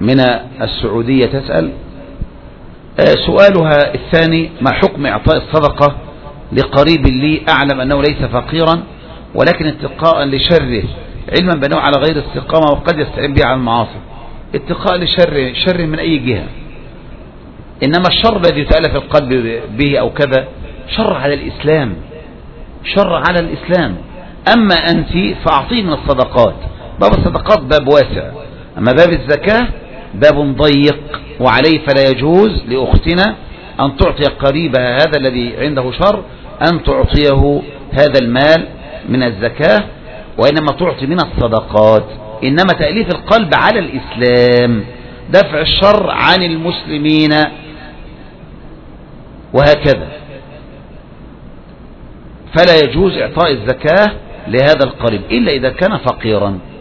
من السعودية تسأل سؤالها الثاني: ما حكم إعطاء الصدقة لقريب لي أعلم أنه ليس فقيرا ولكن اتقاء لشره، علما بأنه على غير استقامة وقد يستعين به على المعاصي؟ اتقاء لشره، شر من أي جهة؟ إنما الشر الذي يتألف القلب به أو كذا شر على الإسلام، شر على الإسلام. أما أنت فأعطيه من الصدقات. باب الصدقات باب واسع، أما باب الزكاة باب ضيق، وعليه فلا يجوز لأختنا أن تعطي قريبها هذا الذي عنده شر أن تعطيه هذا المال من الزكاة، وإنما تعطي من الصدقات. إنما تأليف القلب على الإسلام، دفع الشر عن المسلمين وهكذا، فلا يجوز إعطاء الزكاة لهذا القريب إلا إذا كان فقيرا.